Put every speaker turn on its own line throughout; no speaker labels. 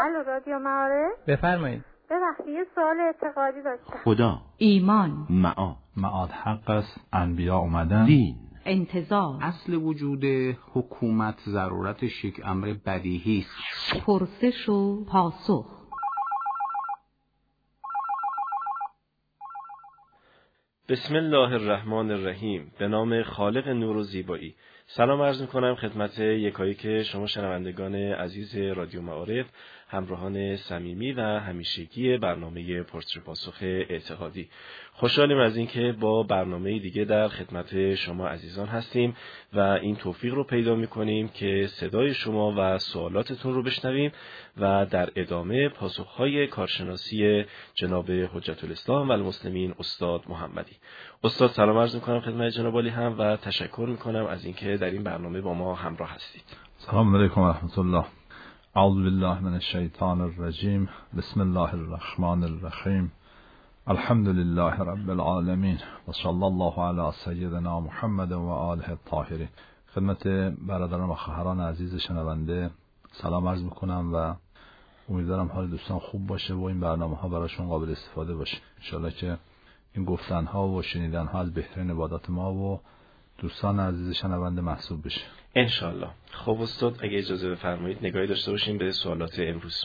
الو رادیو معارف.
بفرمایید.
ببخشید یه سوال اعتقادی داشتم.
خدا،
ایمان،
معاد حق است، انبیا اومدن،
دین،
انتظار،
اصل وجود حکومت ضرورتش یک امر بدیهی است.
پرسش و پاسخ.
بسم الله الرحمن الرحیم. به نام خالق نور و زیبایی. سلام عرض می‌کنم خدمت یکایک شما شنوندگان عزیز رادیو معارف، همراهان صمیمی و همیشگی برنامه پرسش و پاسخ اعتقادی. خوشحالیم از اینکه با برنامه دیگه در خدمت شما عزیزان هستیم و این توفیق رو پیدا می‌کنیم که صدای شما و سوالاتتون رو بشنویم و در ادامه پاسخ‌های کارشناسی جناب حجت الاسلام و المسلمین استاد محمدی. استاد سلام عرض می‌کنم خدمت جناب عالی هم و تشکر می‌کنم از اینکه در این برنامه با ما همراه هستید.
سلام علیکم و رحمت الله. اعوذ بالله من الشیطان الرجیم. بسم الله الرحمن الرحیم. الحمد لله رب العالمین و صلی الله علی سیدنا محمد و آله الطاهرین. خدمت برادران و خواهران عزیز شنونده سلام عرض می‌کنم و امیدوارم حال دوستان خوب باشه و این برنامه‌ها براشون قابل استفاده باشه. ان شاءالله که این گفتن‌ها و شنیدن‌ها از بهترین عبادات ما و دوستان عزیز شنونده محسوب بشه
ان شاءالله. خب استاد اگه اجازه بفرمایید نگاهی داشته باشیم به سوالات امروز.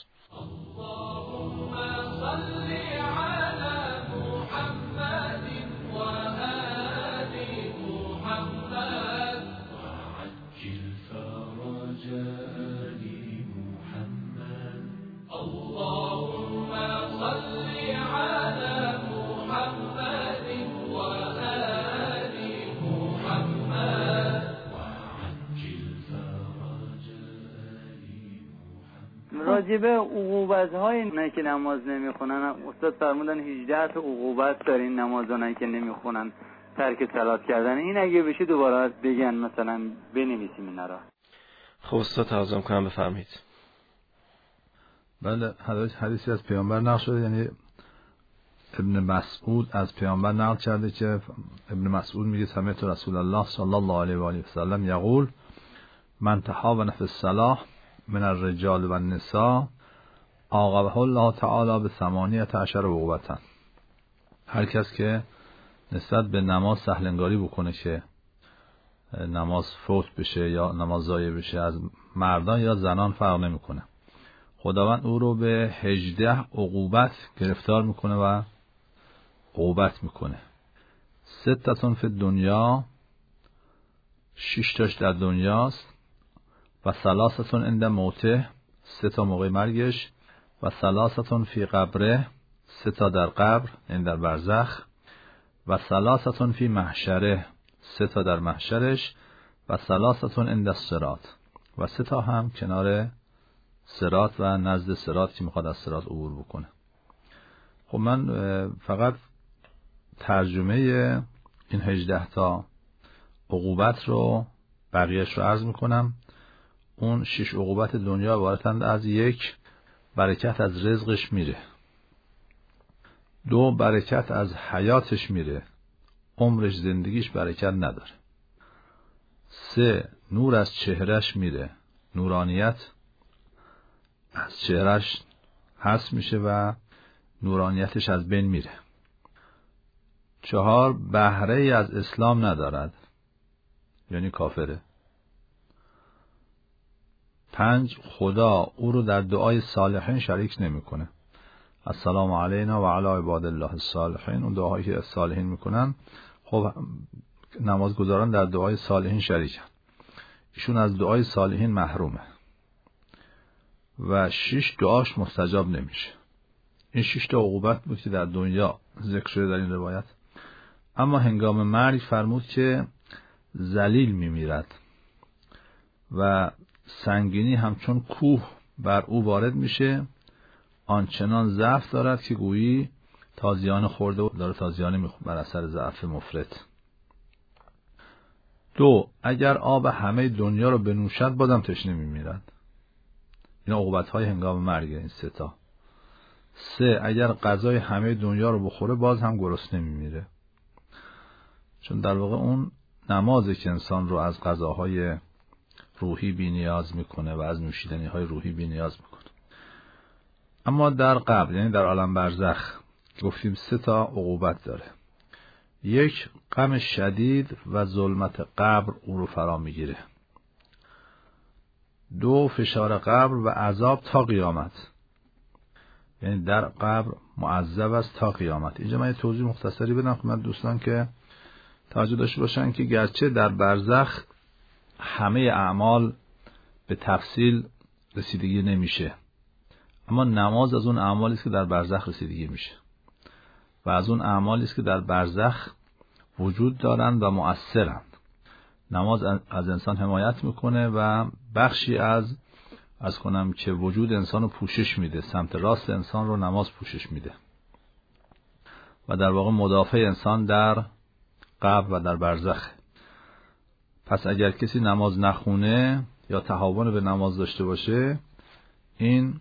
راجبه عقوبت‌های نه که نماز نمیخونن، استاد فرمودن 18 تا عقوبت دارین نمازانن که نمیخونن، ترک صلات کردن. این اگه بشه دوباره بگن مثلا بنویسیم اینا را.
خب استاد تعظیم کنم بفرمایید.
بله، حدیثی از پیامبر نقل شده، یعنی ابن مسعود از پیامبر نقل کرده که ابن مسعود میگه سمعت رسول الله صلی الله علیه و آله و سلم یقول من تهاون فی الصلاة من الرجال و النساء عاقبه الله تعالی به 18 عقوبة. هر کس که نسبت به نماز سهلنگاری بکنه که نماز فوت بشه یا نماز ضایع بشه، از مردان یا زنان فرق نمیکنه، خداوند او رو به 18 عقوبت گرفتار میکنه و عقوبت میکنه. 6 فی دنیا، 6 تاش در دنیاست، و 3 عند موته، 3 تا موقع مرگش، و 3 فی قبره، 3 تا در قبر یعنی در برزخ، و 3 فی محشره، 3 تا در محشرش، و 3 عند الصراط، و 3 تا هم کنار صراط و نزد صراط که میخواد از صراط عبور بکنه. خب من فقط ترجمه این 18 تا عقوبت رو بقیهش رو عرض میکنم. اون 6 عقوبت دنیا عبارتند از 1 برکت از رزقش میره، 2 برکت از حیاتش میره، عمرش زندگیش برکت نداره، 3 نور از چهرش میره، نورانیت از چهرش حذف میشه و نورانیتش از بین میره، 4 بهره از اسلام ندارد یعنی کافره، 5 خدا او رو در دعای صالحین شریک نمیکنه. السلام علینا و علی عباد الله الصالحین، اون دعایی که از صالحین میکنن، خب نمازگزاران در دعای صالحین شریکن، ایشون از دعای صالحین محرومه و 6 دعاش مستجاب نمیشه. این 6 تا عقوبت بود که در دنیا ذکر شده در این روایت. اما هنگام مرگ فرمود که ذلیل میمیرد و سنگینی همچون کوه بر او وارد میشه، آنچنان ضعف دارد که گویی تازیانه خورده و داره تازیانه میخوره بر اثر ضعف مفرط. 2 اگر آب همه دنیا رو بنوشد بازم تشنه میمیرد. این عقوبت‌های هنگام مرگه این 3 تا. 3 اگر غذای همه دنیا رو بخوره باز هم گرسنه میمیره. چون در واقع اون نمازه که انسان رو از غذاهای روحی بی نیاز میکنه و از نوشیدنی های روحی بی نیاز میکنه. اما در قبر، یعنی در عالم برزخ، گفتیم 3 تا عقوبت داره. 1 غم شدید و ظلمت قبر او رو فرا میگیره. 2 فشار قبر و عذاب تا قیامت، یعنی در قبر معذب است تا قیامت. اینجا من یه توضیح مختصری بدم خدمت دوستان که توجه داشته باشن که گرچه در برزخ همه اعمال به تفصیل رسیدگی نمیشه، اما نماز از اون اعمالی است که در برزخ رسیدگی میشه و از اون اعمالی است که در برزخ وجود دارند و مؤثرند. نماز از انسان حمایت میکنه و بخشی از کنم که وجود انسان رو پوشش میده، سمت راست انسان رو نماز پوشش میده و در واقع مدافع انسان در قبر و در برزخ. پس اگر کسی نماز نخونه یا تهاون به نماز داشته باشه، این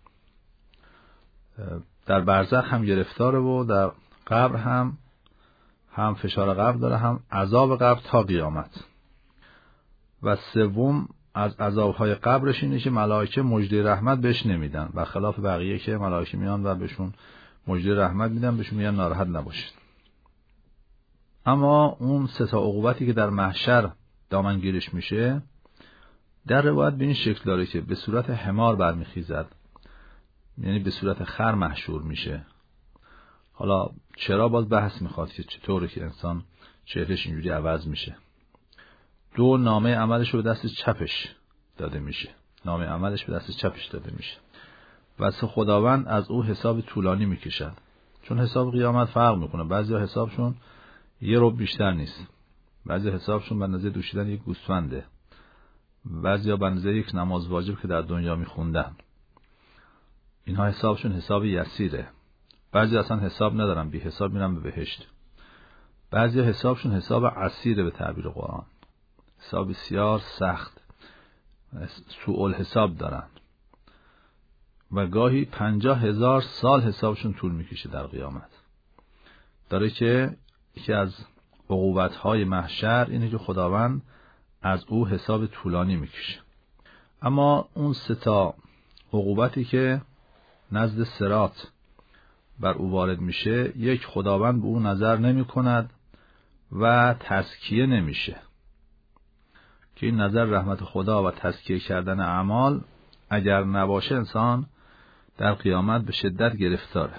در برزخ هم گرفتاره و در قبر هم فشار قبر داره، هم عذاب قبر تا قیامت. و 3 از عذابهای قبرش اینه که ملائکه مژده رحمت بهش نمیدن، برخلاف بقیه که ملائکه میان و بهشون مژده رحمت میدن، بهشون میگن ناراحت نباشید. اما اون 3 تا عقوبتی که در محشر دامنگیرش میشه، در روایت به این شکل داره که به صورت حمار برمیخیزد، یعنی به صورت خر محشور میشه. حالا چرا باز بحث میخواد که چطوره که انسان چهرهش اینجوری عوض میشه. 2 نامه عملش رو به دست چپش داده میشه، نامه عملش به دست چپش داده میشه و خداوند از او حساب طولانی میکشد، چون حساب قیامت فرق میکنه. بعضیا حسابشون 1 ربع بیشتر نیست، بعضی حسابشون به اندازه دوشیدن 1 گوسفنده، بعضیا به اندازه 1 نماز واجب که در دنیا میخوندن. اینها حسابشون حساب یسیره. بعضی اصلا حساب ندارن، بی حساب میرن به بهشت. بعضی حسابشون حساب عسیره به تعبیر قرآن، حساب بسیار سخت، سوء الحساب دارن و گاهی 50,000 سال حسابشون طول میکشه در قیامت. داره که یکی از عقوبت‌های محشر اینه که خداوند از او حساب طولانی میکشه. اما اون 3 تا عقوبتی که نزد صراط بر او وارد میشه، 1 خداوند به او نظر نمی کند و تزکیه نمیشه، که این نظر رحمت خدا و تزکیه کردن اعمال اگر نباشه انسان در قیامت به شدت گرفتاره.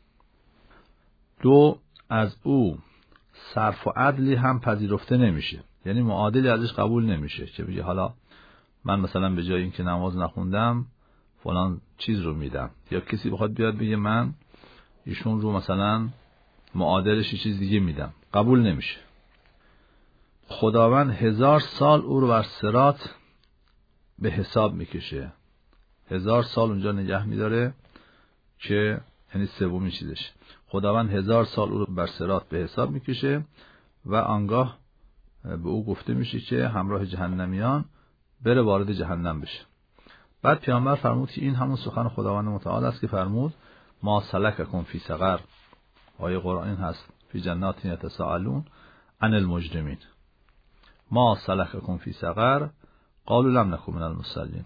2 از او صرف و عدلی هم پذیرفته نمیشه، یعنی معادلی ازش قبول نمیشه که بگه حالا من مثلا به جای اینکه نماز نخوندم فلان چیز رو میدم، یا کسی بخواد بیاد بگه من ایشون رو مثلا معادلش چیز دیگه میدم، قبول نمیشه. خداوند 1000 سال او رو بر صراط به حساب میکشه، 1000 سال اونجا نگه میداره که یعنی 3 چیزش. خداوند 1000 سال او رو بر صراط به حساب میکشه و آنگاه به او گفته میشه که همراه جهنمیان بره وارد جهنم بشه. بعد پیامبر فرمود که این همون سخن خداوند متعال است که فرمود ما سلککم فی سقر. آیه قرآن این هست فی جنات یتساءلون عن المجرمین. ما سلککم فی سقر قالوا لم نکن من المصلین.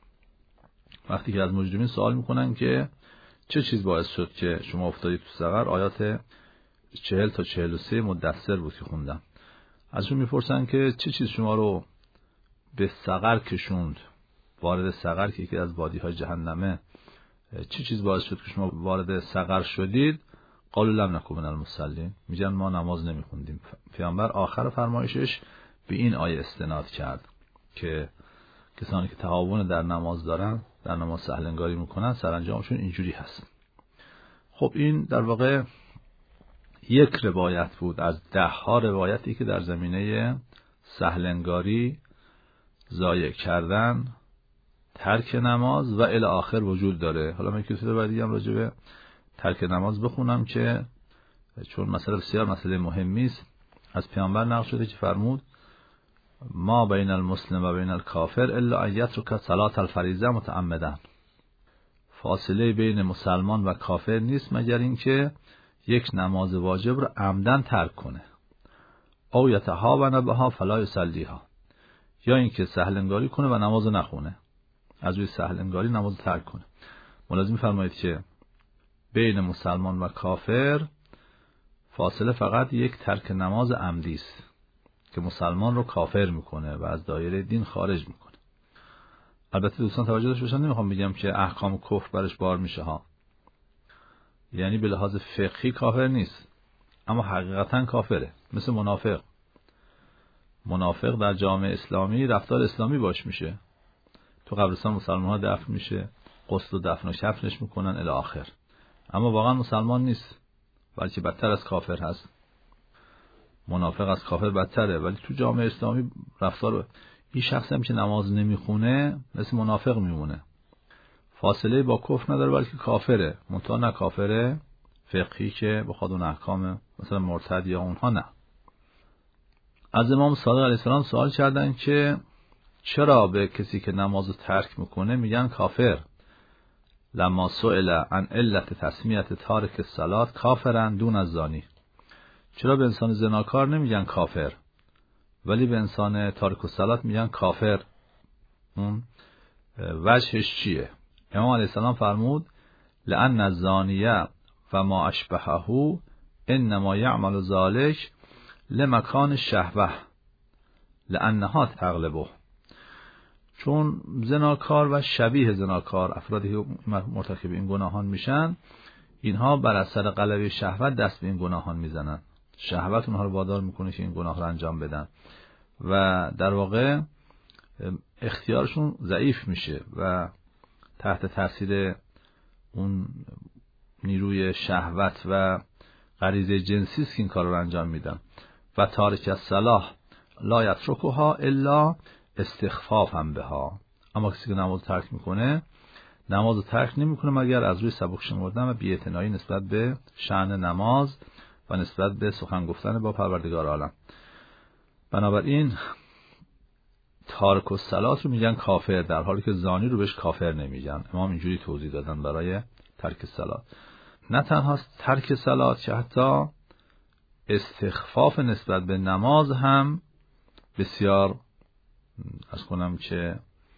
وقتی که از مجرمین سوال میکنن که چه چیز باعث شد که شما افتادید تو سقر، آیات 40 تا 43 مدثر بود که خوندم، ازشون میپرسن که چه چیز شما رو به سقر کشوند، وارد سقر که یکی از وادی‌های جهنمه، چه چیز باعث شد که شما وارد سقر شدید؟ قالوا لم نکن من المصلین، میگن ما نماز نمیخوندیم. پیامبر آخر فرمایشش به این آیه استناد کرد که کسانی که تهاون در نماز دارن، در نماز سهلنگاری میکنن، سرانجامشون اینجوری هست. خب این در واقع 1 روایت بود از 10 روایتی که در زمینه سهلنگاری، ضایع کردن، ترک نماز و الی آخر وجود داره. حالا من کتاب بعدی هم راجع به ترک نماز بخونم که چون مسئله بسیار مسئله مهمی است. از پیامبر نقل شده که فرمود ما بین المسلم و بین الکافر الا ان یترک صلاة الفریضه متعمدا. فاصله بین مسلمان و کافر نیست مگر اینکه 1 نماز واجب رو عمدن ترک کنه، او یتهاون بها فلا یصلیها، یا اینکه سهلنگاری کنه و نماز نخونه، از روی سهلنگاری نماز ترک کنه. ملاحظه می‌فرمایید که بین مسلمان و کافر فاصله فقط یک ترک نماز عمدی است که مسلمان رو کافر میکنه و از دایره دین خارج میکنه. البته دوستان توجه داشته باشن، نمیخوام بگم که احکام کفر برش بار میشه ها، یعنی به لحاظ فقهی کافر نیست اما حقیقتا کافره. مثل منافق در جامعه اسلامی رفتار اسلامی باش میشه، تو قبرستان مسلمان ها دفن میشه، غسل و دفن و کفنش میکنن الی آخر، اما واقعا مسلمان نیست، بلکه بدتر از کافر هست. منافق از کافر بدتره، ولی تو جامعه اسلامی رفتار این شخص هم که نماز نمیخونه مثل منافق میمونه، فاصله با کفر نداره بلکه کافره، منتها نه کافره فقهی که بخواد اون احکام مثلا مرتد یا اونها نه. از امام صادق علیه السلام سوال کردن که چرا به کسی که نمازو ترک میکنه میگن کافر؟ لما سئل عن علت تسمیت تارک الصلاة کافرن دون الزانی. چرا به انسان زناکار نمیگن کافر ولی به انسان تارک الصلاة میگن کافر؟ اون وجهش چیه؟ امام علیه السلام فرمود لأن الزانیه و ما اشبهه انما یعمل ذلک لمکان الشهوه لأنها تغلبه. چون زناکار و شبیه زناکار، افرادی که مرتکب این گناهان میشن، اینها بر اثر غلبه شهوت دست به این گناهان میزنن، شهوت اونها رو وادار میکنه که این گناه رو انجام بدن و در واقع اختیارشون ضعیف میشه و تحت تاثیر اون نیروی شهوت و غریزه جنسی است که این کار رو انجام میدن. و تارک الصلاة لا یترکها الا استخفافا بها. اما کسی که نماز ترک میکنه، نماز ترک نمیکنه مگر از روی سبک شمردن و بی‌اعتنایی نسبت به شأن نماز و نسبت به سخن گفتن با پروردگار عالم. بنابراین تارک الصلاة رو میگن کافر، در حالی که زانی رو بهش کافر نمیگن. امام اینجوری توضیح دادن برای ترک الصلاة. نه تنها ترک الصلاة که حتی استخفاف نسبت به نماز هم بسیار از کنم که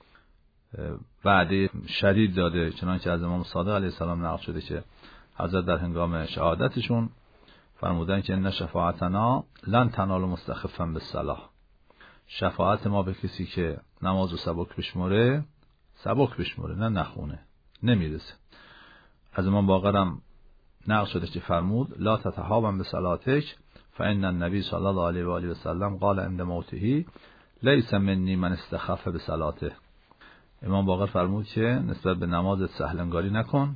وعده شدید داده، چنانکه از امام صادق علیه السلام نقل شده که حضرت در هنگام شهادتشون فرمودن که ان شفاعتنا لن تنال مستخفا بالصلاة. شفاعت ما به کسی که نمازو سبک بشمره نه نخونه نمیرسه. از امام باقرم نقل شده که فرمود لا تتهاون بصلاتک فان النبی صلی الله علیه و آله و سلم قال عند موته لیس منی من استخف بصلاته. امام باقر فرمود که نسبت به نمازت سهلنگاری نکن،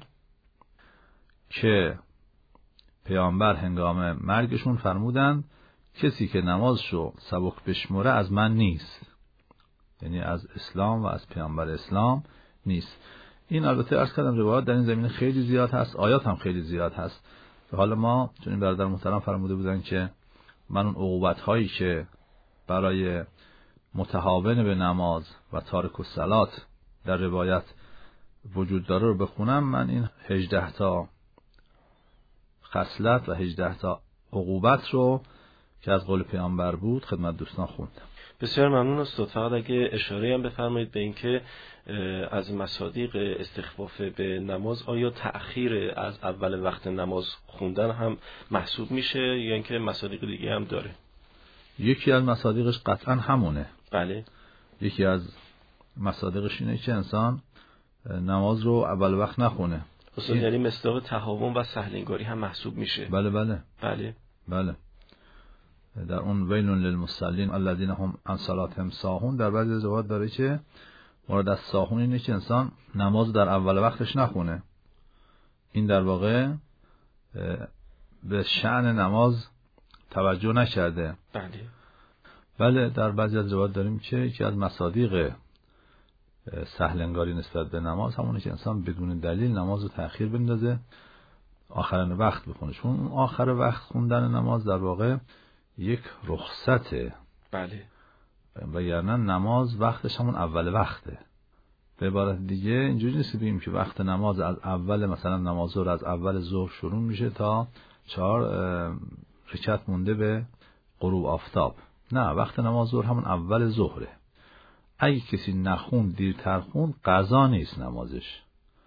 که پیامبر هنگام مرگشون فرمودن کسی که نمازشو سبک بشمره از من نیست، یعنی از اسلام و از پیامبر اسلام نیست. این البته عرض کردم روایات در این زمینه خیلی زیاد هست، آیات هم خیلی زیاد هست. به حال ما چون این برادر محترم فرموده بودن که من اون عقوبت هایی که برای متهاون به نماز و تارک الصلاة در روایت وجود داره رو بخونم، من این 18 تا خصلت و 18 تا عقوبت رو که از قول پیامبر بود خدمت دوستان خوندم.
بسیار ممنون استاد. فقط اگه اشاره هم بفرمایید به اینکه از مصادیق استخفاف به نماز آیا تأخیر از اول وقت نماز خوندن هم محسوب میشه یا اینکه مصادیق دیگه هم داره؟
یکی از مصادیقش قطعا همونه.
بله.
یکی از مصادیقش اینه که انسان نماز رو اول وقت نخونه.
استاد یعنی مصداق تهاون و سهلنگاری هم محسوب میشه؟
بله. در اون ویل للمصلین الذین هم عن صلاتهم ساهون در بعضی روایات داره که مراد از ساهون اینه که انسان نماز در اول وقتش نخونه. این در واقع به شأن نماز توجه نکرده. بله در بعضی از روایات داریم که یکی از مصادیق سهلنگاری نسبت به نماز همونه که انسان بدون دلیل نماز رو تأخیر بندازه، آخرین وقت بخونه. چون آخر وقت خوندن نماز در واقع یک رخصته.
بله.
وگرنه نماز وقتش همون اول وقته. به عبارت دیگه اینجوری نیست که بگیم که وقت نماز از اول، مثلا نماز ظهر از اول ظهر شروع میشه تا 4 رکعت مونده به غروب آفتاب. نه، وقت نماز ظهر همون اول ظهره. اگه کسی نخوند، دیرتر خوند، قضا نیست نمازش.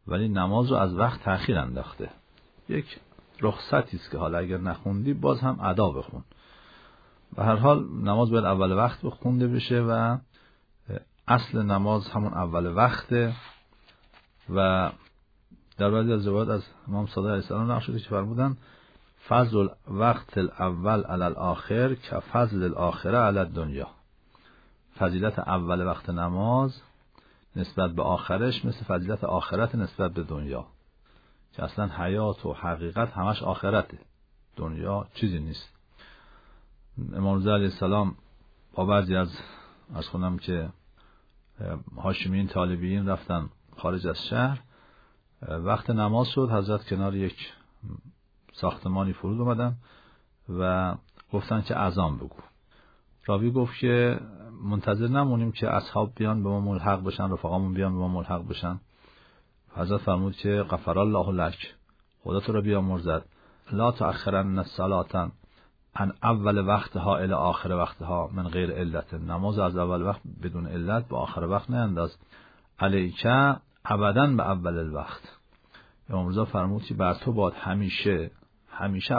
ولی نماز رو از وقت تأخیر انداخته. یک رخصتی است که حالا اگر نخوندی باز هم ادا بخون. به هر حال نماز باید اول وقت بخونده بشه و اصل نماز همون اول وقته و در بعضی از روایات از امام صادق علیه السلام نقل شده که فرمودن فضل وقت الاول علی الاخر که فضل الاخره علی الدنیا. فضیلت اول وقت نماز نسبت به آخرش مثل فضیلت آخرت نسبت به دنیا، که اصلا حیات و حقیقت همش آخرته، دنیا چیزی نیست. امام رضا علیه السلام با بعضی از خونم که هاشمیین طالبیین رفتن خارج از شهر، وقت نماز شد، حضرت کنار یک ساختمانی فرود اومدن و گفتن که اذان بگو. راوی گفت که منتظر نمونیم که اصحاب بیان به ما ملحق بشن، رفقامون بیان به ما ملحق بشن. حضرت فرمود که غفر الله لک، خدا تو را بیامرزد، لا تأخرن الصلاة عن اول وقتها الی آخر وقتها من غیر علت. نماز از اول وقت بدون علت به آخر وقت نینداز. علیک ابدا به اول الوقت. امام رضا فرمود که بر تو باید همیشه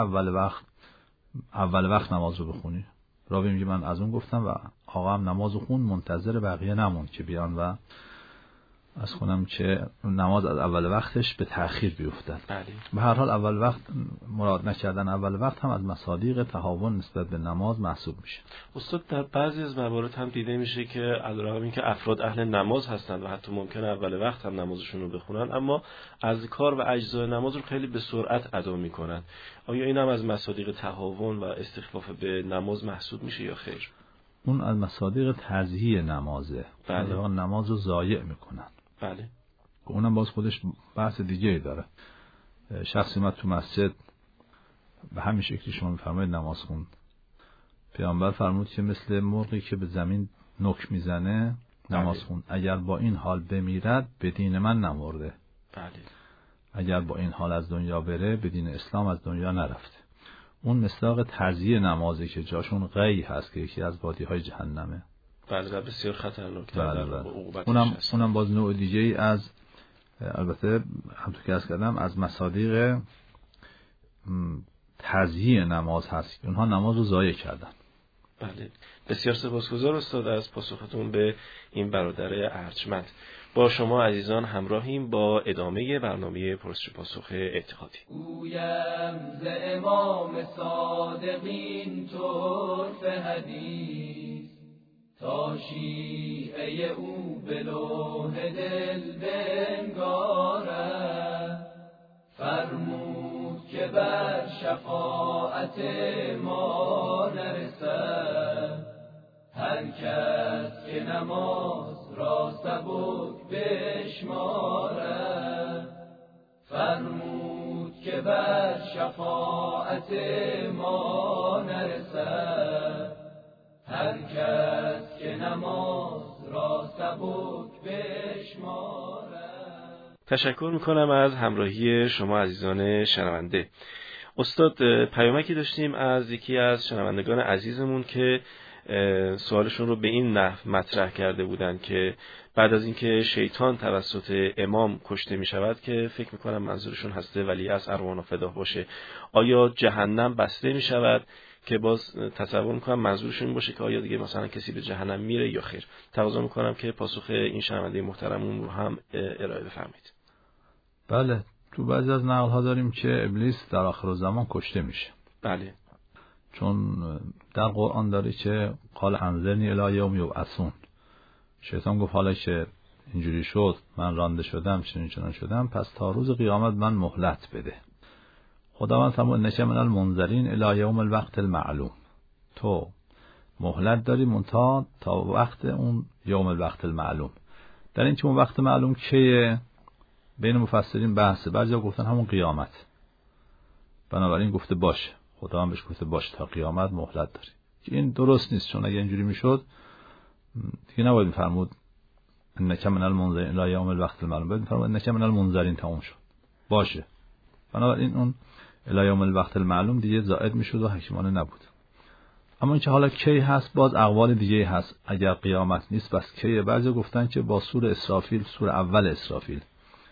اول وقت نماز رو بخونی. راوی میگه من از اون گفتم و آقا هم نماز خون، منتظر بقیه نموند که بیان و از خونم که نماز از اول وقتش به تأخیر بیفتد. به هر حال اول وقت مراد نکردن اول وقت هم از مصادیق تهاون نسبت به نماز محسوب میشه.
استاد در بعضی از موارد هم دیده میشه که علیرغم اینکه افراد اهل نماز هستند و حتی ممکنه اول وقت هم نمازشون رو بخونن، اما اذکار و اجزای نماز رو خیلی به سرعت ادا میکنن. آیا این هم از مصادیق تهاون و استخفاف به نماز محسوب میشه یا خیر؟
اون از مصادیق تضییع نمازه.
بله.
نماز رو ضایع میکنن.
بله.
اونم باز خودش بحث دیگه داره. شخصی اومد تو مسجد به همین شکلی شما میفرمایید نماز خوند. پیامبر فرمود که مثل مرغی که به زمین نوک میزنه نماز خوند. اگر با این حال بمیرد به دین من نمرده.
بله.
اگر با این حال از دنیا بره به دین اسلام از دنیا نرفته. اون مصداق تضییع نمازی که جاشون غی هست که یکی از وادی‌های جهنمه.
بله، بسیار خطرناک.
اونم باز نوع دیگه ای از، البته همونطور که عرض کردم، از مصادیق تضییع نماز هست. اونها نماز رو ضایع کردن.
بله، بسیار سپاسگزار استاد از پاسختون به این برادر ارجمند. با شما عزیزان همراهیم با ادامه برنامه پرسش پاسخ اعتقادی.
گویم ز امام صادقین طرف حدیث، تا شیعه او به لوح دل بنگارد. فرمود که بر شفاعت ما نرسد هر کس که نماز را سبک بشمارد. فرمود که بر شفاعت ما نرسد هر کس که نماز را سبک بشمارد.
تشکر میکنم از همراهی شما عزیزان شنونده. استاد، پیامکی داشتیم از یکی از شنوندگان عزیزمون که سوالشون رو به این نحو مطرح کرده بودن که بعد از اینکه شیطان توسط امام کشته می شود، که فکر میکنم منظورشون هسته ولیعصر ارواح فداه باشه، آیا جهنم بسته می شود؟ که باز تصور میکنم منظورشون باشه که آیا دیگه مثلا کسی به جهنم میره یا خیر. تقاضا میکنم که پاسخ این شنونده محترمون رو هم ارائه بفرمایید.
بله، تو بعضی از نقل ها داریم که ابلیس در آخر زمان کشته میشه.
بله.
چون در قرآن داره که قال انظرنی الی یوم یبعثون. شیطان گفت حالا که اینجوری شد، من رانده شدم، چنین شدم، پس تا روز قیامت من مهلت بده. خداوند فرمود انک من المنذرین الی یوم الوقت المعلوم. تو مهلت داری منتها تا وقت اون یوم الوقت المعلوم. در این که اون وقت معلوم که بین مفسرین بحثه. بعضیا گفتن همون قیامت. بنابراین گفته باشه، خداوند بهش گفته باشه تا قیامت مهلت داری. که این درست نیست، چون اگه اینجوری میشد دیگه نباید میفرمود انک من المنذرین الی یوم الوقت المعلوم، باید میفرمود انک من المنذرین تموم شد باشه. بنابراین اون الی یوم الوقت المعلوم دیگه زائد میشد و حکیمانه نبود. اما اینکه حالا کی هست، باز اقوال دیگه هست. اگر قیامت نیست بس کیه؟ بعضی گفتن که با سور اسرافیل، سور اول اسرافیل،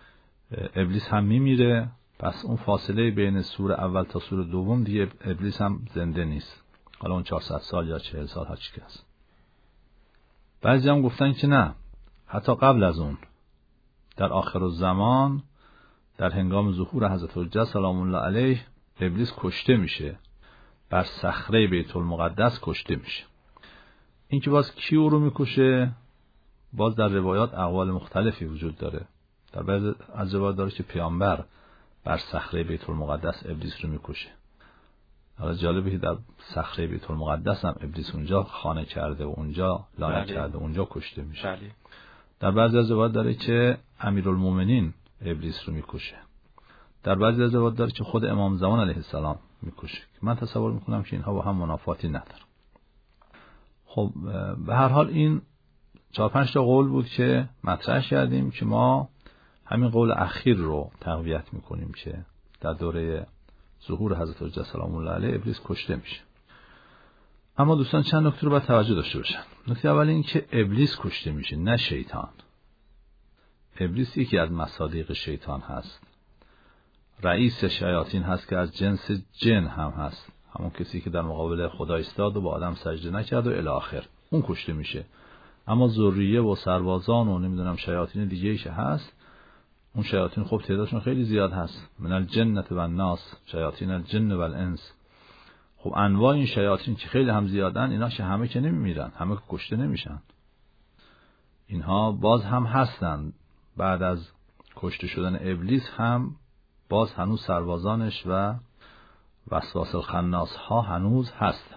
ابلیس هم میمیره. پس اون فاصله بین سور اول تا سور دوم دیگه ابلیس هم زنده نیست. حالا اون 400 سال یا 40 سال هر چی که هست. بعضی هم گفتن که نه، حتی قبل از اون در آخر الزمان در هنگام ظهور حضرت حجت سلام الله علیه ابلیس کشته میشه، بر صخره بیت المقدس کشته میشه. این که باز کی او رو میکشه، باز در روایات اقوال مختلفی وجود داره. در بعضی از روایات داره که پیامبر بر صخره بیت المقدس ابلیس رو میکشه. حالا جالبه که در صخره بیت المقدس هم ابلیس اونجا خانه کرده و اونجا لانه کرده و اونجا کشته میشه. در بعضی از روایات داره که امیرالمومنین ابلیس رو میکشه. در بعضی از روایات داره که خود امام زمان علیه السلام میکشه. من تصور میکنم که اینها با هم منافاتی نداره. خب به هر حال این 4-5 تا قول بود که مطرح کردیم که ما همین قول اخیر رو تقویت میکنیم که در دوره ظهور حضرت حجت سلام الله علیه ابلیس کشته میشه. اما دوستان چند نکته رو باید توجه داشته باشن. نکته اول این که ابلیس کشته میشه، نه شیطان. ابلیس یکی از مصادیق شیطان هست، رئیس شیاطین هست که از جنس جن هم هست، همون کسی که در مقابل خدا ایستاد و با آدم سجده نکرد و الی آخر، اون کشته میشه. اما ذریه و سربازان و نمیدونم شیاطین دیگه ایش هست، اون شیاطین خب تعدادشون خیلی زیاد هست، من الجنة و الناس، شیاطین الجن و الانس. خب انواع این شیاطین که خیلی هم زیادن، اینا همه که نمیمیرن، همه که کشته نمیشن. اینها باز هم هستن، بعد از کشته شدن ابلیس هم باز هنوز سربازانش و وسواس الخناس ها هنوز هستن.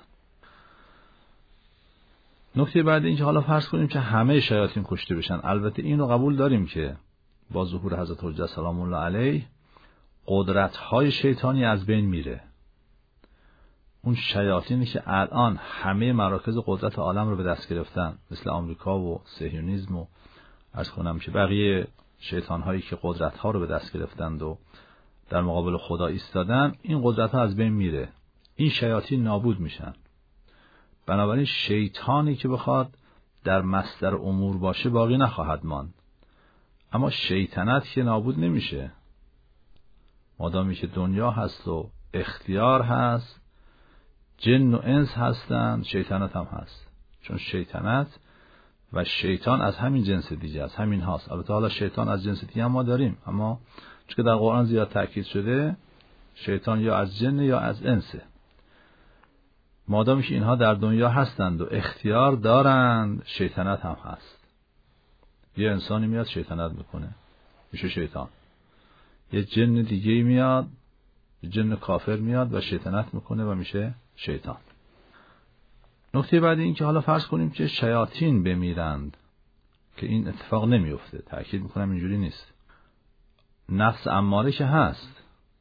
نکته بعد این که حالا فرض کنیم که همه شیاطین کشته بشن. البته این رو قبول داریم که با ظهور حضرت حجت سلام الله علیه قدرت های شیطانی از بین میره. اون شیاطینی که الان همه مراکز قدرت عالم رو به دست گرفتن، مثل آمریکا و صهیونیسم و عرض کنم که بقیه شیطان هایی که قدرت ها رو به دست گرفتند و در مقابل خدا ایستادن، این قدرت ها از بین میره، این شیاطین نابود میشن. بنابراین شیطانی که بخواد در مصدر امور باشه باقی نخواهد ماند. اما شیطنت که نابود نمیشه، مادامی که دنیا هست و اختیار هست، جن و انس هستن، شیطنت هم هست. چون شیطنت و شیطان از همین جنس دیگه، از همین هاست. البته حالا شیطان از جنس دیگه هم ما داریم، اما چون که در قرآن زیاد تاکید شده شیطان یا از جن یا از انسه. مادامی که اینها در دنیا هستند و اختیار دارند، شیطنت هم هست. یه انسانی میاد شیطنت میکنه، میشه شیطان. یه جن دیگه میاد، جن کافر میاد و شیطنت میکنه و میشه شیطان. نکته بعدی این که حالا فرض کنیم که شیاطین بمیرند، که این اتفاق نمیفته، تأکید میکنم اینجوری نیست. نفس اماره که هست،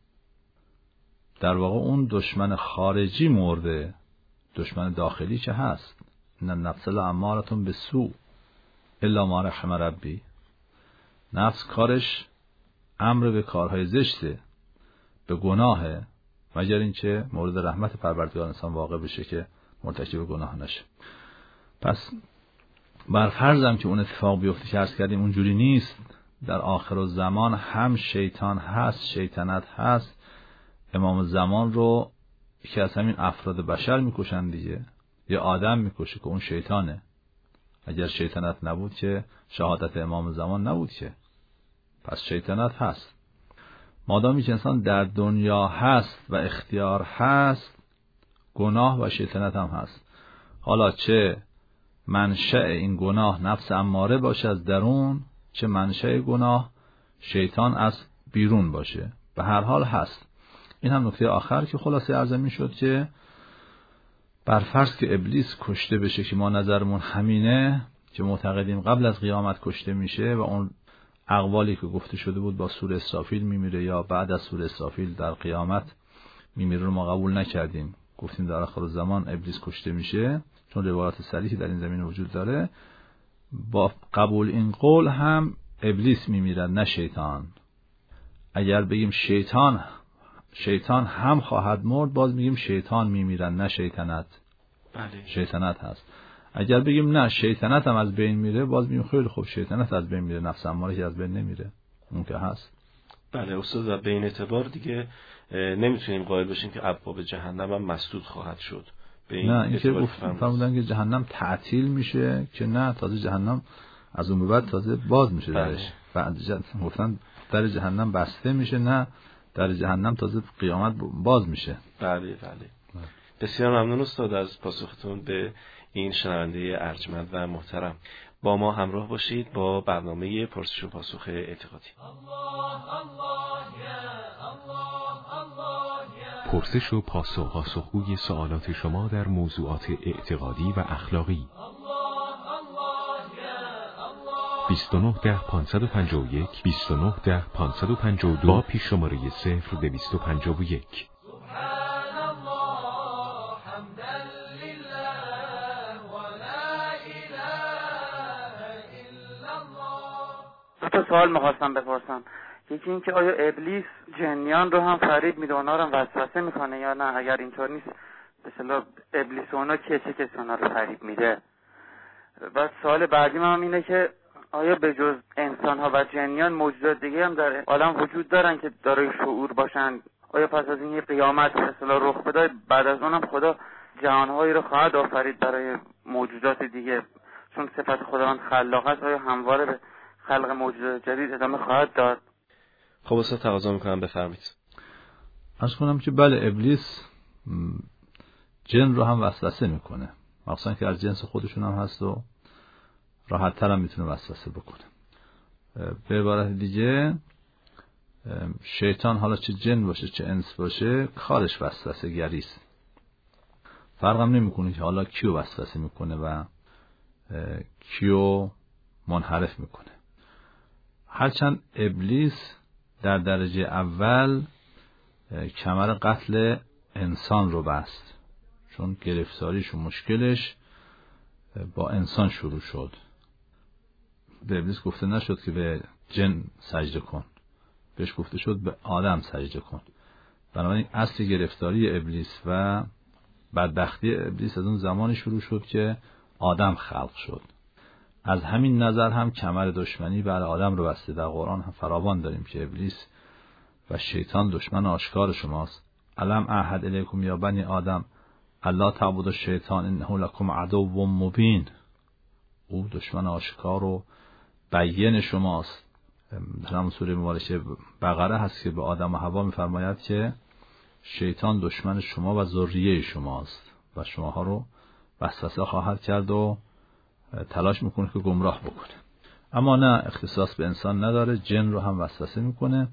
در واقع اون دشمن خارجی مرده، دشمن داخلی که هست. ان النفس لاماره بالسوء الا ما رحم ربی. نفس کارش امر به کارهای زشته، به گناهه، مگر اینکه مورد رحمت پروردگار انسان واقع بشه که مرتکب گناه نشه. پس بر فرضم که اون اتفاق بیفته که عرض کردیم اونجوری نیست، در آخر الزمان هم شیطان هست، شیطنت هست. امام زمان رو یکی از همین افراد بشر میکشن دیگه، یا آدم میکشه که اون شیطانه. اگر شیطنت نبود که شهادت امام زمان نبود که. پس شیطنت هست. مادامی که انسان در دنیا هست و اختیار هست، گناه و شیطنت هم هست. حالا چه منشأ این گناه نفس اماره باشه از درون، چه منشأ گناه شیطان از بیرون باشه، به هر حال هست. این هم نکته آخر که خلاصه عرض می شد که بر فرض که ابلیس کشته بشه، که ما نظرمون همینه، که معتقدیم قبل از قیامت کشته میشه و اون اقوالی که گفته شده بود با سور اسرافیل میمیره یا بعد از سور اسرافیل در قیامت میمیره رو ما قبول نکردیم. گفتیم در آخر الزمان ابلیس کشته میشه، چون روایات صریحی در این زمین وجود داره. با قبول این قول هم ابلیس میمیرد نه شیطان. اگر بگیم شیطان هم خواهد مرد، باز میگیم شیطان میمیرد نه شیطنت.
بله.
شیطنت هست. اگر بگیم نه شیطنت هم از بین میره، باز میگیم خیلی خوب شیطنت از بین میره، نفس اماره که از بین نمیره، اون که هست.
بله استاد، و به این اعتبار دیگه نمیتونیم قائل باشیم که ابواب جهنم هم مسدود خواهد شد.
نه، اینکه فرمودن که جهنم تعطیل میشه که نه، تازه جهنم از اون به بعد تازه باز میشه درش. بعد گفتن در جهنم بسته میشه، نه در جهنم تازه قیامت باز میشه.
بله. بسیار ممنون استاد از پاسختون به این شنونده ارجمند و محترم. با ما همراه باشید با برنامه پرسش و پاسخ اعتقادی.
پرسش و پاسخگوی سوالات شما در موضوعات اعتقادی و اخلاقی. 2910 2910 با پیش شماره 0251.
دو سوال می‌خواستم بپرسم. یکی این که آیا ابلیس جنیان رو هم فریب میده، اونا رو وسوسه میکنه یا نه؟ اگر اینطور نیست به اصطلاح ابلیس اونا چه کسی اونا رو فریب میده؟ بعد سوال بعدی من اینه که آیا به جز انسان ها و جنیان موجودات دیگه هم در عالم وجود دارن که دارای شعور باشن؟ آیا پس از این قیامت به اصطلاح رخ بده بعد از اونم خدا جهانهایی رو خواهد آفرید برای موجودات دیگه؟ چون صفت خداوند خلاق است، آیا همواره به خلق موجودات جدید ادامه خواهد داد؟
خب استاد تقاضا میکنم بفرمایید.
عرض کنم که بله، ابلیس جن رو هم وسوسه میکنه، مخصوصا که از جنس خودشون هم هست و راحت تر هم میتونه وسوسه بکنه. به عبارت دیگه شیطان حالا چه جن باشه چه انس باشه کارش وسوسه گری است. فرق هم نمیکنه که حالا کیو وسوسه میکنه و کیو منحرف میکنه. هرچند ابلیس در درجه اول کمر قتل انسان رو بست، چون گرفتاریش و مشکلش با انسان شروع شد. به ابلیس گفته نشد که به جن سجده کن، بهش گفته شد به آدم سجده کن. بنابراین اصل گرفتاری ابلیس و بدبختی ابلیس از اون زمانی شروع شد که آدم خلق شد. از همین نظر هم کمر دشمنی بر آدم رو بسته. در قرآن هم فراوان داریم که ابلیس و شیطان دشمن آشکار شماست. الم اعهد الیکم یا بنی آدم الا تعبدوا الشیطان انه لکم عدو مبین. او دشمن آشکار و بیان شماست. در همون سوره مبارکه بقره هست که به آدم و حوا می‌فرماید که شیطان دشمن شما و ذریه شماست و شماها رو وسوسه خواهد کرد و تلاش میکنه که گمراه بکنه. اما نه، اختصاص به انسان نداره، جن رو هم وسوسه میکنه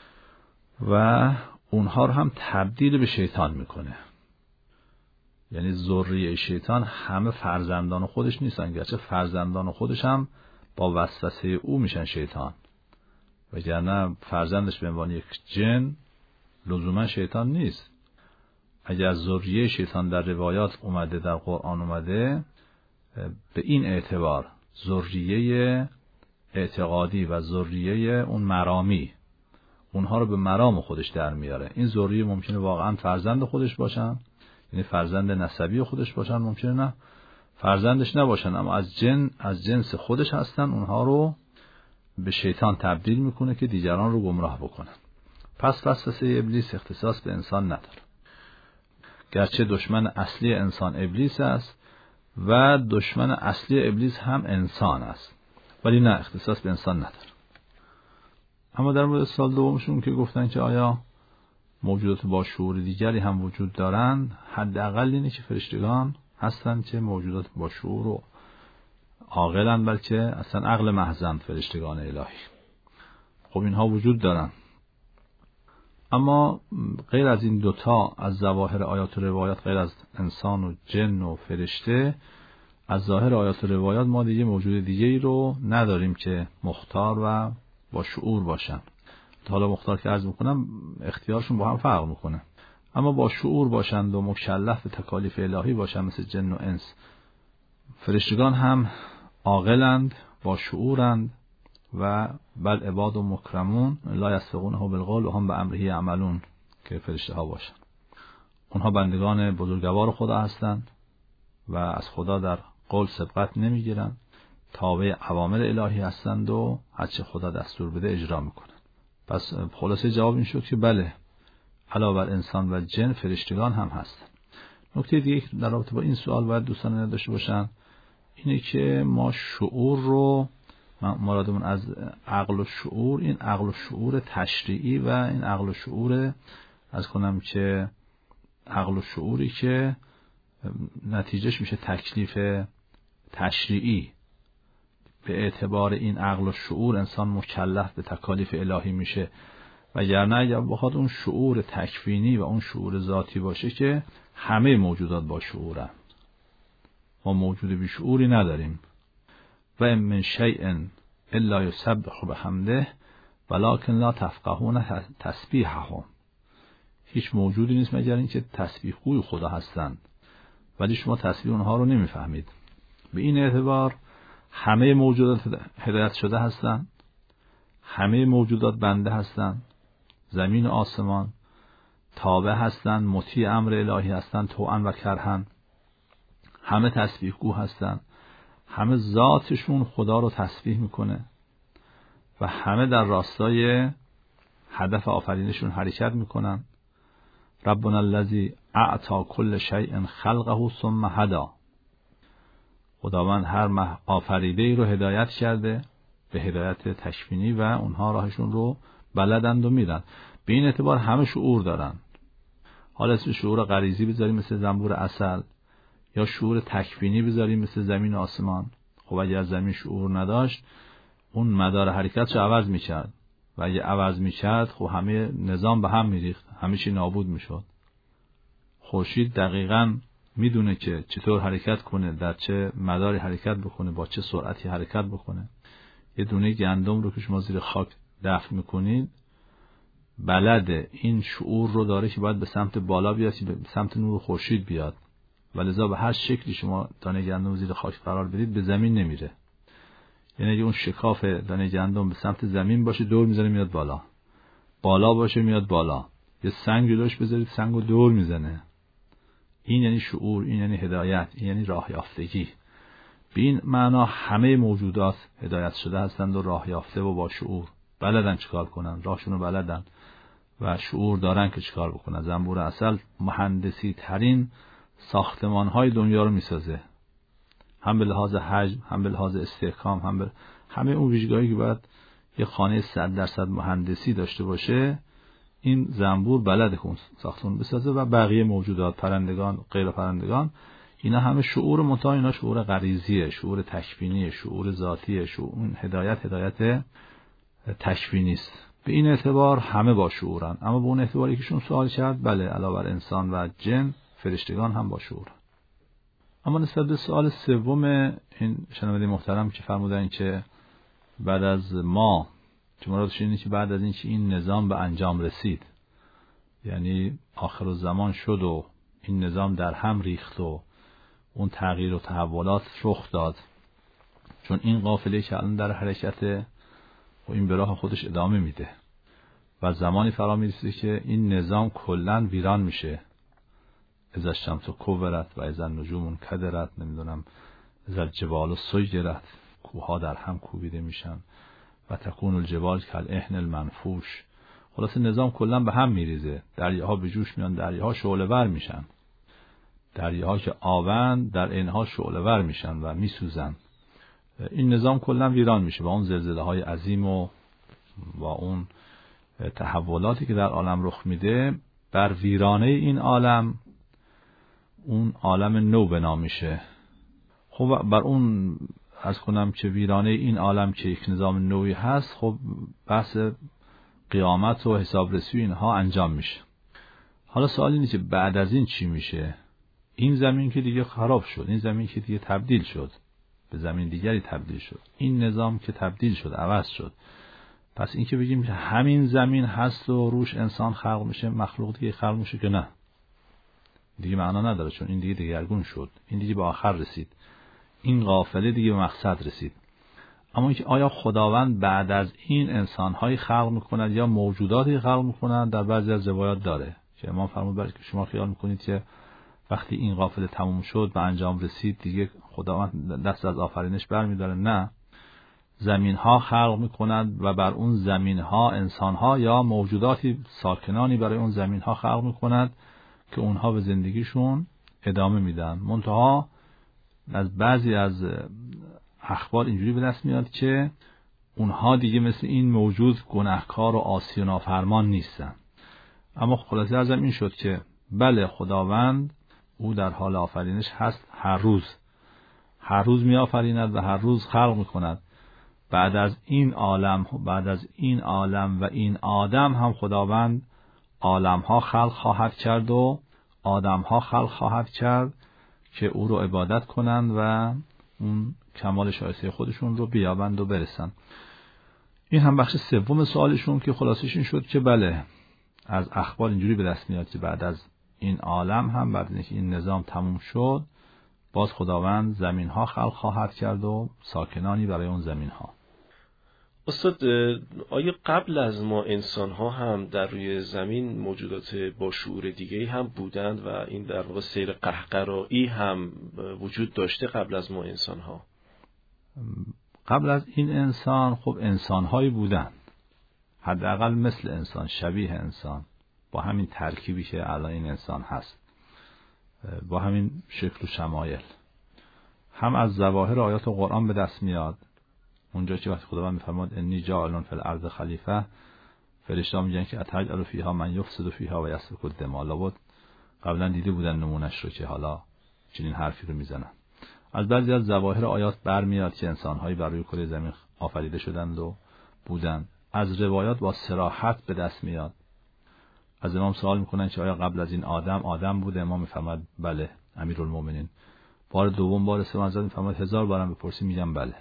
و اونها رو هم تبدیل به شیطان میکنه. یعنی ذریه شیطان همه فرزندان خودش نیستن، گرچه فرزندان خودش هم با وسوسه او میشن شیطان، وگرنه فرزندش به عنوان یک جن لزوما شیطان نیست. اگر ذریه شیطان در روایات اومده، در قرآن اومده، به این اعتبار ذریه اعتقادی و ذریه اون مرامی، اونها رو به مرام خودش در میاره. این ذریه ممکنه واقعا فرزند خودش باشن، یعنی فرزند نسبی خودش باشن، ممکنه نه فرزندش نباشن، اما از جنس خودش هستن. اونها رو به شیطان تبدیل میکنه که دیگران رو گمراه بکنن. پس وسوسه ابلیس اختصاص به انسان نداره، گرچه دشمن اصلی انسان ابلیس است و دشمن اصلی ابلیس هم انسان است، ولی نه، اختصاص به انسان نداره. اما در مورد سوال دومشون که گفتن که آیا موجودات با شعور دیگری هم وجود دارن، حداقل اینه که فرشتگان هستن که موجودات با شعور و عاقلن، بلکه اصلا عقل محضن فرشتگان الهی. خب اینها وجود دارن. اما غیر از این دوتا از ظواهر آیات و روایات، غیر از انسان و جن و فرشته، از ظاهر آیات و روایات ما دیگه موجود دیگه‌ای رو نداریم که مختار و با شعور باشن. حالا مختار که عرض میکنم اختیارشون با هم فرق میکنه، اما با شعور باشند و مکلف به تکالیف الهی باشند مثل جن و انس. فرشتگان هم عاقلند، با شعورند و بل عباد و مکرمون لا یسبقونه بالقول و هم به امره یعملون، که فرشته ها باشند. اونها بندگان بزرگوار خدا هستند و از خدا در قول سبقت نمیگیرند، تابع اوامر الهی هستند و هرچه خدا دستور بده اجرا میکنند. پس خلاصه جواب این شد که بله، علاوه بر انسان و جن فرشتگان هم هستن. نکته دیگه که در رابطه با این سوال باید دوستان داشته باشن اینه که ما شعور رو، مرادمون از عقل و شعور، این عقل و شعور تشریعی و این عقل و شعور از کنم که عقل و شعوری که نتیجهش میشه تکلیف تشریعی. به اعتبار این عقل و شعور انسان مکلف به تکالیف الهی میشه، وگرنه اگر بخواد اون شعور تکوینی و اون شعور ذاتی باشه که همه موجودات با شعورن، ما موجود بی شعوری نداریم. و من شیء الا یسبح بحمده ولکن لا تفقهون تسبیحهم. هیچ موجودی نیست مگر اینکه تسبیح گوی خدا هستند، ولی شما تسبیح اونها رو نمیفهمید. به این اعتبار همه موجودات هدایت شده هستند، همه موجودات بنده هستند، زمین و آسمان تابع هستند، مطیع امر الهی هستند، طوعا و کرها. همه تسبیح گو هستند، همه ذاتشون خدا رو تسبیح میکنه و همه در راستای هدف آفرینشون حرکت میکنن. ربنا الذی اعطى كل شیء خلقه ثم هدی. خداوند هر آفریده‌ای رو هدایت کرده به هدایت تکوینی و اونها راهشون رو بلدند و میرن. به این اعتبار همه شعور دارن. حالا اسم شعور غریزی بذاریم مثل زنبور عسل، یا شعور تکوینی بذاریم مثل زمین و آسمان. خب اگر زمین شعور نداشت اون مدار حرکتش عوض میکرد و اگه عوض میکرد خب همه نظام به هم میریخت، همه چی نابود میشد. خورشید دقیقاً میدونه که چطور حرکت کنه، در چه مداری حرکت بکنه، با چه سرعتی حرکت بکنه. یه دونه گندم رو که شما زیر خاک دفن میکنید بلده این شعور رو داره که باید به سمت بالا بیاد، به سمت نور خورشید بیاد، ولذا به هر شکلی شما دانه گندم زیر خاک قرار بدید به زمین نمیره. یعنی اگه اون شکاف دانه گندم به سمت زمین باشه دور میزنه میاد بالا، بالا باشه میاد بالا. یه سنگ جلوش بذارید سنگو دور میزنه. این یعنی شعور، این یعنی هدایت، این یعنی راه یافتگی. به این معنا همه موجودات هدایت شده هستند و راه یافته و با شعور، بلدن چیکار کنن، راهشون رو بلدن و شعور دارن که چیکار بکنن. زنبور عسل مهندسی ترین ساختمان های دنیا رو میسازه، هم به لحاظ حجم، هم به لحاظ استحکام، هم به همه اون ویژگی‌هایی که باید یه خانه 100% مهندسی داشته باشه. این زنبور بلده که اون ساختمان بسازه و بقیه موجودات، پرندگان، غیر پرندگان، اینا همه شعور منتها اینا شعور غریزیه، شعور تکوینیه، شعور ذاتیه. اون هدایت تکوینی است. به این اعتبار همه با شعورن. اما به اون اعتباری که شون سوال کرد، بله علاوه بر انسان و جن فرشتگان هم با شعورن. اما نسبت به سوال سوم این شنونده محترم که فرمودن که بعد از ما، که مرادش اینه که بعد از اینکه این نظام به انجام رسید، یعنی آخر الزمان شد و این نظام در هم ریخت و اون تغییر و تحولات رخ داد، چون این قافله که الان در حرکته و این به راه خودش ادامه میده و زمانی فرا میرسه که این نظام کلاً ویران میشه. اذا الشمس کورت و اذا النجوم انکدرت، نمیدونم اذا الجبال سیرت، کوها در هم کوبیده میشن و تکون الجبال کالعهن المنفوش. خلاص نظام کلاً به هم میریزه، دریاها به جوش میان، دریاها شعله ور میشن، دریاها که آبن در اینها شعله ور میشن و میسوزن. این نظام کلاً ویران میشه با اون زلزله های عظیم و با اون تحولاتی که در عالم رخ میده. بر ویرانه این عالم اون عالم نو بنا میشه. خب بر اون از کنم که ویرانه این عالم که یک نظام نوی هست، خب بحث قیامت و حسابرسی اینها انجام میشه. حالا سوال اینه که بعد از این چی میشه؟ این زمین که دیگه خراب شد، این زمین که دیگه تبدیل شد به زمین دیگری تبدیل شد، این نظام که تبدیل شد، عوض شد، پس این که بگیم که همین زمین هست و روش انسان خلق میشه، مخلوق دیگه خلق میشه، که نه، دیگه معنا نداره، چون این دیگه دگرگون شد، این دیگه به آخر رسید، این قافله دیگه به مقصد رسید. اما اینکه آیا خداوند بعد از این انسان‌های خلق می‌کند یا موجوداتی خلق می‌کند، در بعضی از روایات داره که امام فرمود برای که شما خیال می‌کنید که وقتی این قافله تموم شد به انجام رسید دیگه خداوند دست از آفرینش برمی‌داره. نه، زمین ها خلق میکند و بر اون زمین ها انسان ها یا موجوداتی ساکنانی برای اون زمین ها خلق میکند که اونها به زندگیشون ادامه میدن. منتها از بعضی از اخبار اینجوری به دست میاد که اونها دیگه مثل این موجود گناهکار و عاصی و نافرمان نیستن. اما خلاصه ارزم این شد که بله، خداوند او در حال آفرینش هست، هر روز می آفریند و هر روز خلق می کند. بعد از این عالم و این آدم هم خداوند عالم ها خلق خواهد کرد و آدم ها خلق خواهد کرد که او رو عبادت کنند و اون کمال شایسته خودشون رو بیابند و برسند. این هم بخش سوم سوالشون که خلاصش این شد که بله، از اخبار اینجوری به دست میاد که بعد از این عالم هم، بعد از اینکه این نظام تموم شد، باز خداوند زمین ها خلق خواهد کرد و ساکنانی برای اون زمین ها.
استاد، آیا قبل از ما انسان ها هم در روی زمین موجودات با شعور دیگه‌ای هم بودند و این در واقع سیر قهقرایی هم وجود داشته قبل از ما انسان ها؟
قبل از این انسان خب انسان هایی بودند، حداقل مثل انسان، شبیه انسان، با همین ترکیبی که الان این انسان هست، با همین شکل و شمایل. هم از ظواهر آیات قرآن به دست میاد، اونجا که وقتی خداوند میفرماد انی جاعل فی الارض خلیفه، فرشته‌ها میگن که اتجعل فیها من یفسد فیها و یسفک الدماء. لابد قبلا دیده بودن نمونش رو که حالا چنین حرفی رو میزنن. از بعضی از ظواهر آیات برمیاد که انسان‌هایی بر روی کره زمین آفریده شدند و بودند. از روایات با صراحت به دست میاد. از امام سوال میکنن که آیا قبل از این آدم بوده؟ امام میفرماد بله، امیرالمومنین. بار دوم، بار سوم حضرت میفرماد 1000 بارم بپرسی میگم بله.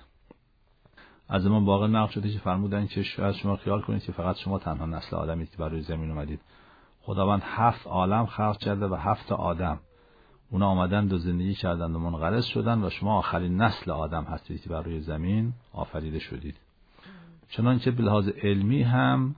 از امام باقر نقل شده که فرمودن که شاید شما خیال کنید که فقط شما تنها نسل آدمید که بر روی زمین اومدید. خداوند 7 عالم خلق کرده و 7 آدم اونا آمدند و زندگی کردند و منقرض شدند و شما آخرین نسل آدم هستید که بر روی زمین آفریده شدید. چنانچه به لحاظ علمی هم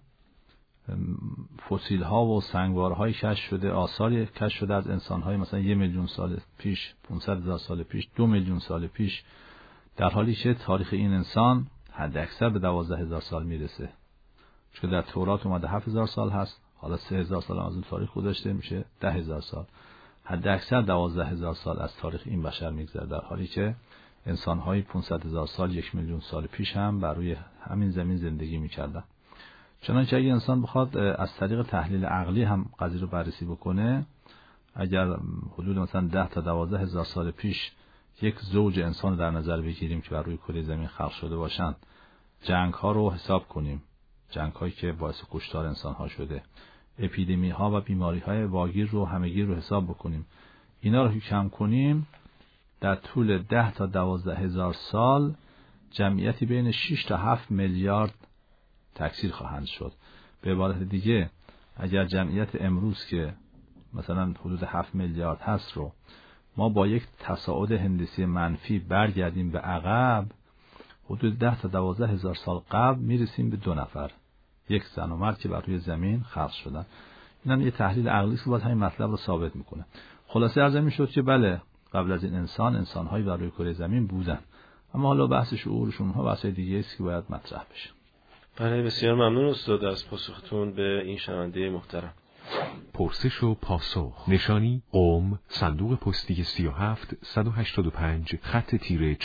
فسیل ها و سنگوارهای کشف شده، آثاری کشف شده از انسان های مثلا 1 میلیون سال پیش، 500,000 سال پیش، 2 میلیون سال پیش، در حالی که تاریخ این انسان حد اکثر به 12,000 سال میرسه. چون در تورات اومده 7,000 سال هست، حالا 3,000 سال از اون تاریخ گذشته میشه 10,000 سال. حد اکثر 12,000 سال از تاریخ این بشر میگذره، در حالی که انسان‌های 500,000 سال، 1 میلیون سال پیش هم بر روی همین زمین زندگی می‌کردن. چنانچه اگه انسان بخواد از طریق تحلیل عقلی هم قضیه رو بررسی بکنه، اگر حدود مثلا 10 تا 12,000 سال پیش یک زوج انسان در نظر بگیریم که بر روی کره زمین خلق شده باشند، جنگ‌ها رو حساب کنیم، جنگ‌هایی که باعث کشتار انسان‌ها شده، اپیدمی‌ها و بیماری‌های واگیر رو همگی رو حساب بکنیم، اینا رو کم کنیم، در طول 10 تا 12,000 سال جمعیتی بین 6 تا 7 میلیارد تکثیر خواهند شد. به عبارت دیگه اگر جمعیت امروز که مثلا حدود 7 میلیارد هست رو ما با یک تصاعد هندسی منفی برگردیم به عقب، حدود 10 تا 12,000 سال قبل میرسیم به 2 نفر، یک زن و مرد که بر روی زمین خلق شدن. این هم یه تحلیل عقلی است که باید همین مطلب رو ثابت میکنه. خلاصه عرض میشد که بله، قبل از این انسان‌هایی بر روی کره زمین بودن، اما حالا بحث شعورشون ها بحث دیگه است که باید مطرح بشه.
بله، بسیار ممنون استاد از پاسختون به این شنونده محترم.
پرسش و پاسخ. نشانی قم، صندوق پستی 37 185 خط تیره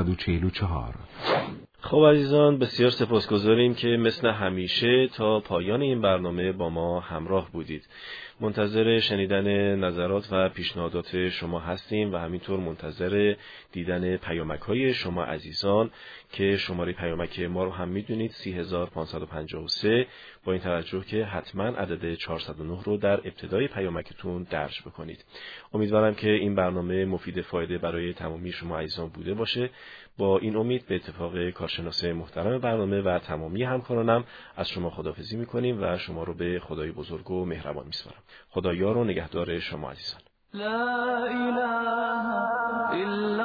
444.
خب عزیزان، بسیار سپاسگزاریم که مثل همیشه تا پایان این برنامه با ما همراه بودید. منتظر شنیدن نظرات و پیشنهادات شما هستیم و همینطور منتظر دیدن پیامک‌های شما عزیزان که شماره پیامک ما رو هم میدونید 30553، با این توجه که حتما عدد 409 رو در ابتدای پیامکتون درج بکنید. امیدوارم که این برنامه مفید فایده برای تمامی شما عزیزان بوده باشه. با این امید به اتفاق کارشناس محترم برنامه و تمامی همکارانم از شما خداحافظی می‌کنیم و شما رو به خدای بزرگ و مهربان می‌سپارم. خدا یار و نگهدار شما عزیزان.
لا اله الا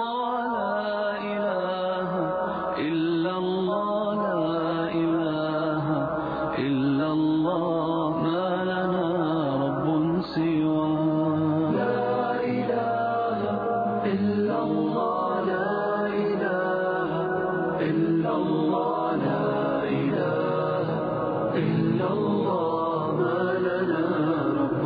الله، لا اله الا الله، لا اله الا الله، ما لنا رب سواه. لا اله الا الله، لا اله الا الله. إلا الله ما لنا رب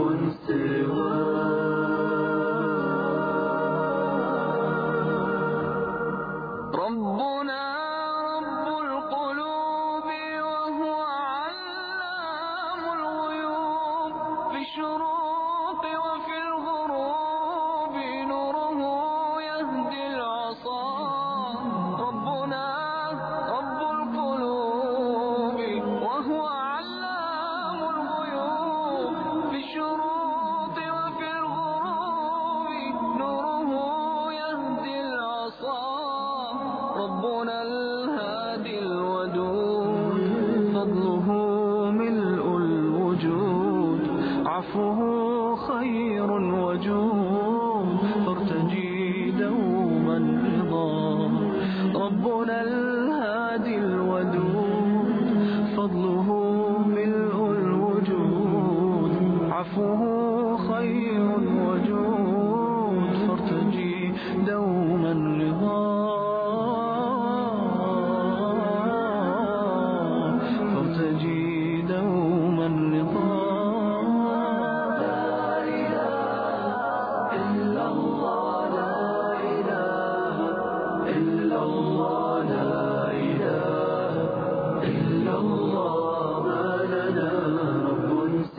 سواه ربنا رب القلوب وهو علام الغيوب في الشروق وفي الغروب نوره يهدي العصا ربنا رب القلوب وهو علام الغيوب في الشروق وفي الغروب نوره يهدي العصا ربنا الهادي الودود فضله ملء الوجود عفوه خير وجود فارتجي دوما رضا ربنا الهادي الودود فضله ملء الوجود عفوه خير وجود فارتجي دوما رضا فارتجي دوما رضا لا إله إلا الله لا إله إلا الله لا إله إلا الله ما لنا رب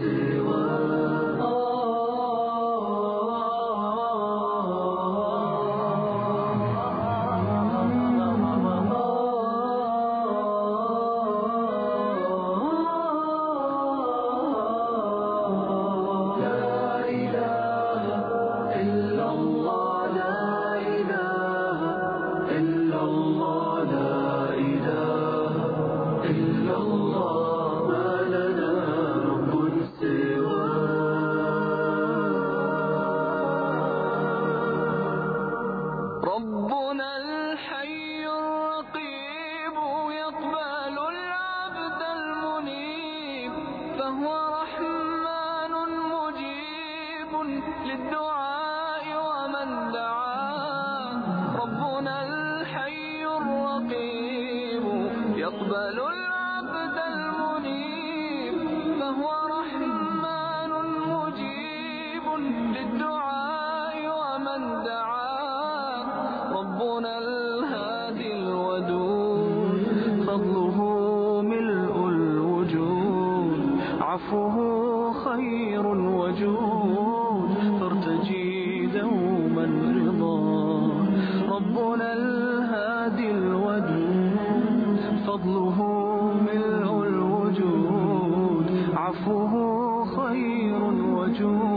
ربنا الحي الرقيب يقبل العبد المنيب فهو رحمن مجيب للدعاء ومن دعاه ربنا الحي الرقيب يقبل العبد المنيب فهو رحمن مجيب للدعاء ومن دعاه ربنا الهادي الودود فضله ملء الوجود عفوه خير وجود فارتجي دوما رضا ربنا الهادي الودود فضله ملء الوجود عفوه خير وجود